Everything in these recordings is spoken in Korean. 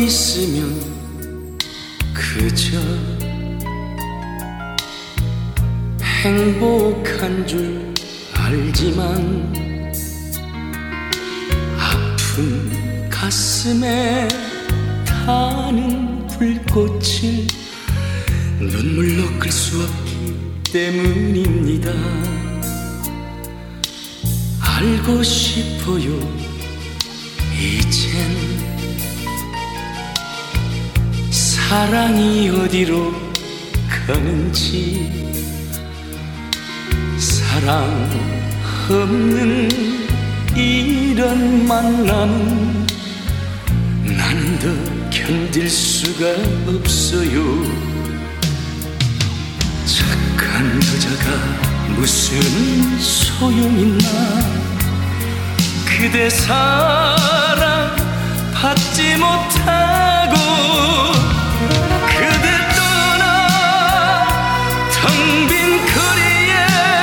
있으면 그저 행복한 줄 알지만 아픈 가슴에 타는 불꽃을 눈물로 끌 수 없기 때문입니다. 알고 싶어요. 이젠 사랑이 어디로 가는지, 사랑 없는 이런 만남은 나는 더 견딜 수가 없어요. 착한 여자가 무슨 소용있나. 그대 사랑 받지 못하고 그대 떠나 텅 빈 거리에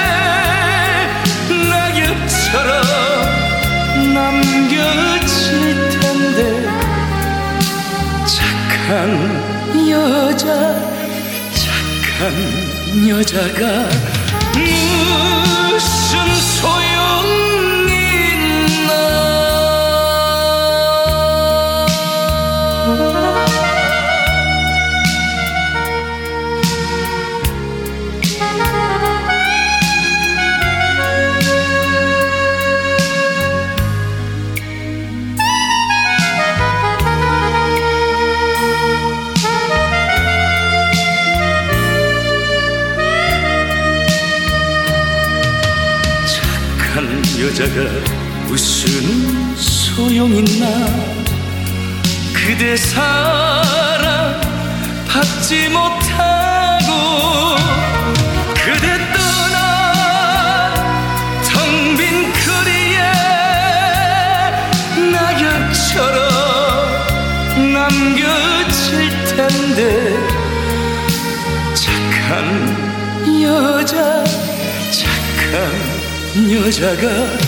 낙엽처럼 남겨질 텐데, 착한 여자가 무슨 소용이 있나. 여자가 무슨 소용있나. 그대 사랑 받지 못하고 그대 떠나 텅 빈 거리에 낙엽처럼 남겨질 텐데, 착한 여자가